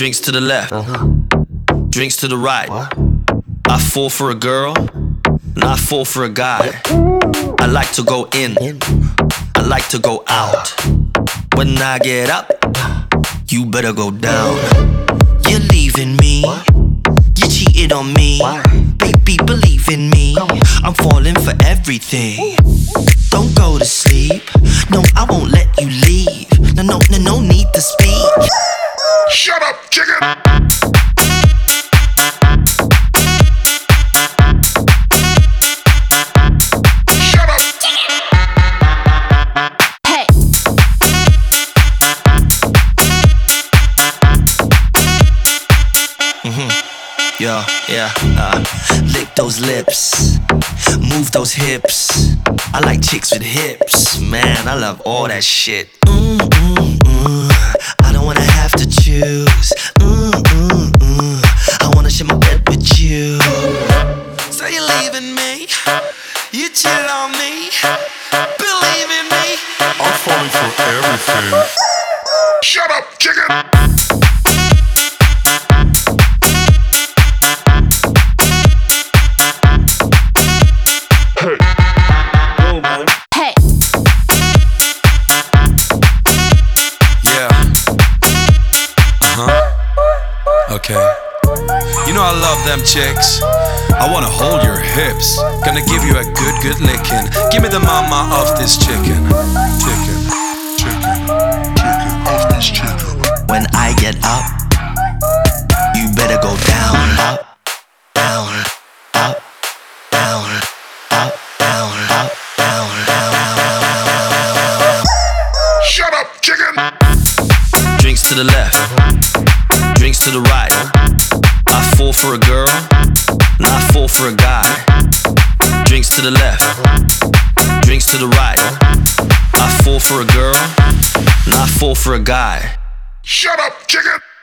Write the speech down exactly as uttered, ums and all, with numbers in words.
Drinks to the left, uh-huh. Drinks to the right. What? I fall for a girl, and I fall for a guy. I like to go in, I like to go out. When I get up, you better go down. You're leaving me, you cheated on me. Baby, believe in me, I'm falling for everything. Don't go to sleep, no, I won't let you leave. No, no, no, no need to speak. Shut up, chicken! Shut up! Hey! Mm-hmm. Yeah, yeah, uh, lick those lips, move those hips. I like chicks with hips, man, I love all that shit. Mm, mm, mm. I don't wanna have to choose. Mm, mm, mm. I wanna share my bed with you. So you're leaving me, you chill on me, believe in me. I'm falling for everything. Shut up, chicken! Hey! Yeah. Uh-huh. Okay. You know I love them chicks. I wanna hold your hips. Gonna give you a good, good licking. Give me the mama of this chicken. Chicken. Chicken. Chicken off this chicken. When I get up, you better go down. Up, down, up, down, up, down, up, down, down, down, down, down. Shut up, chicken! Drinks to the left, drinks to the right. I fall for a girl, and I fall for a guy. Drinks to the left, drinks to the right. I fall for a girl, and I fall for a guy. Shut up, chicken!